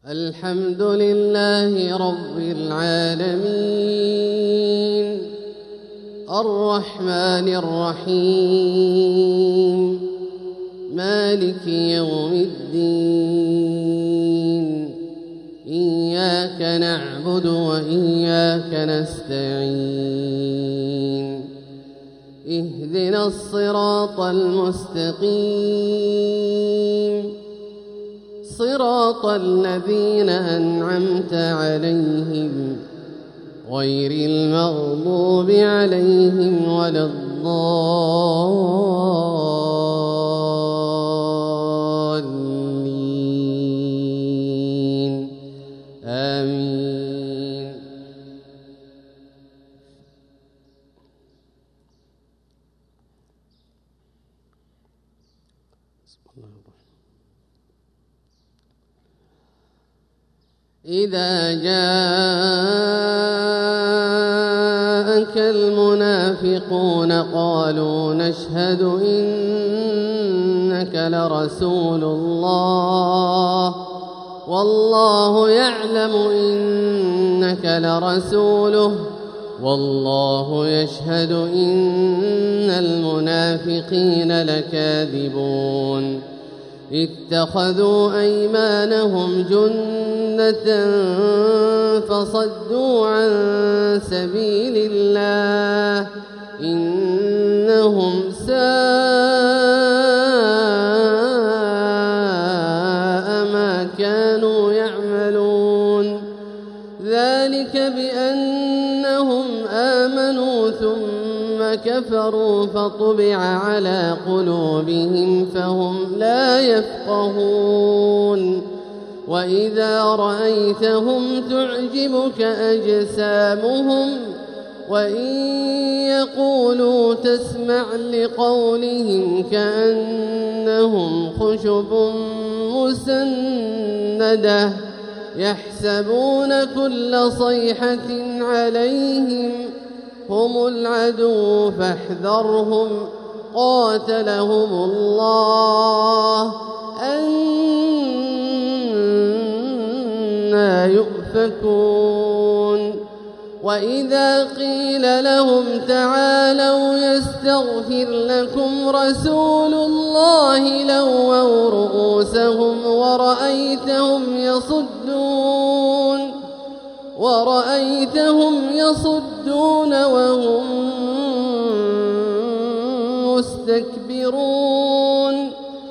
الحمد لله رب العالمين الرحمن الرحيم مالك يوم الدين إياك نعبد وإياك نستعين اهدنا الصراط المستقيم صراط الذين أنعمت عليهم غير المغضوب عليهم ولا الضالين آمين. إذا جاءك المنافقون قالوا نشهد إنك لرسول الله والله يعلم إنك لرسوله والله يشهد إن المنافقين لكاذبون اتخذوا أيمانهم جنة فصدوا عن سبيل الله إنهم ساء ما كانوا يعملون ذلك بأنهم آمنوا ثم كفروا فطبع على قلوبهم فهم لا يفقهون وإذا رأيتهم تعجبك أجسامهم وإن يقولوا تسمع لقولهم كأنهم خشب مسندة يحسبون كل صيحة عليهم هم العدو فاحذرهم قاتلهم الله أنى يؤفكون وإذا قيل لهم تعالوا يستغفر لكم رسول الله لووا رؤوسهم ورأيتهم يصدون وهم مستكبرون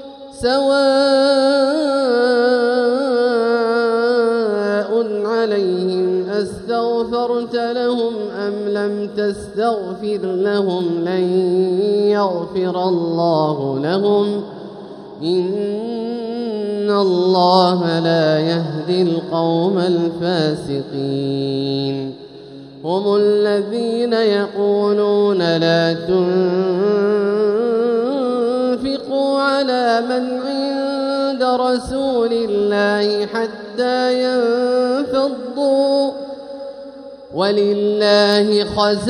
سواء عليهم أستغفرت لهم أم لم تستغفر لهم لن يغفر الله لهم إن الله لا يهدي القوم الفاسقين هم الذين يقولون لا تنفقوا على من عند رسول الله حتى ينفضوا ولله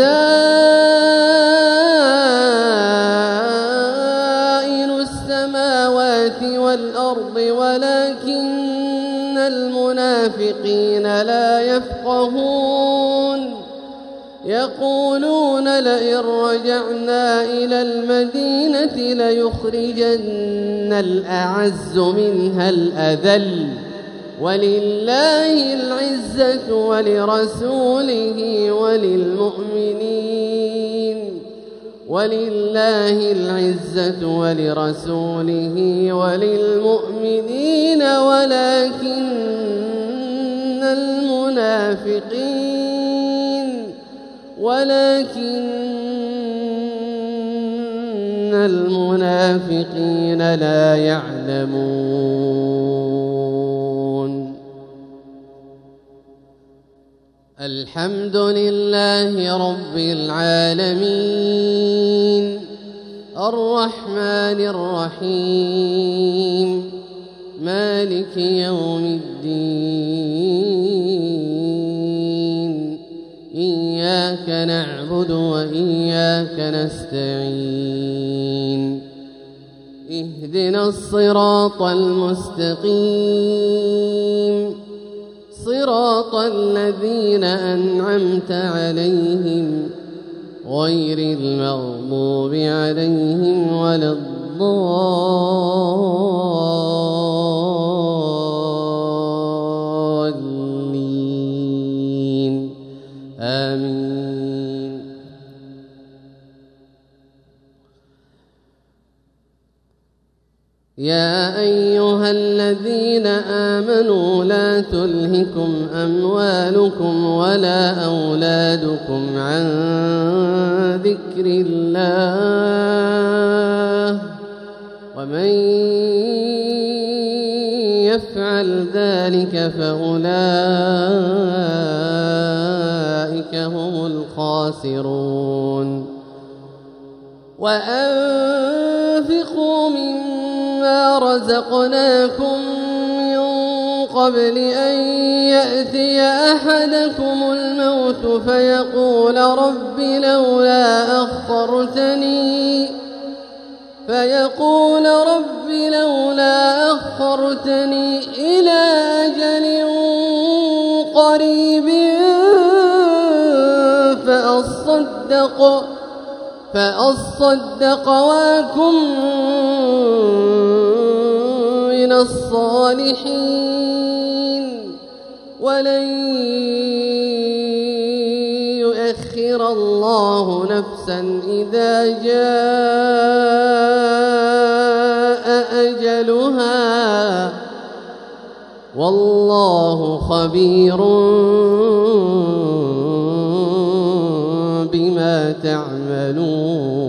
خزائن السماوات والأرض ولكن المنافقين لا يفقهون يقولون لئن رجعنا إلى المدينة ليخرجن الأعز منها الأذل ولله العزة ولرسوله وللمؤمنين ولكن المنافقين لا يعلمون. الحمد لله رب العالمين الرحمن الرحيم مالك يوم الدين إياك نعبد وإياك نستعين اهدنا الصراط المستقيم صراط الذين أنعمت عليهم غير المغضوب عليهم ولا الضالين آمين. يا أيها الذين آمنوا لا تلهكم أموالكم ولا أولادكم عن ذكر الله ومن يفعل ذلك فأولئك هم الخاسرون. وأنفقوا مما رزقناكم من قبل أن يأتي أحدكم الموت فيقول رب لولا أخرتني إلى أجل قريب فأصدق وأكن من الصالحين ولن يؤخر الله نفسا إذا جاء أجلها والله خبير بما تعملون.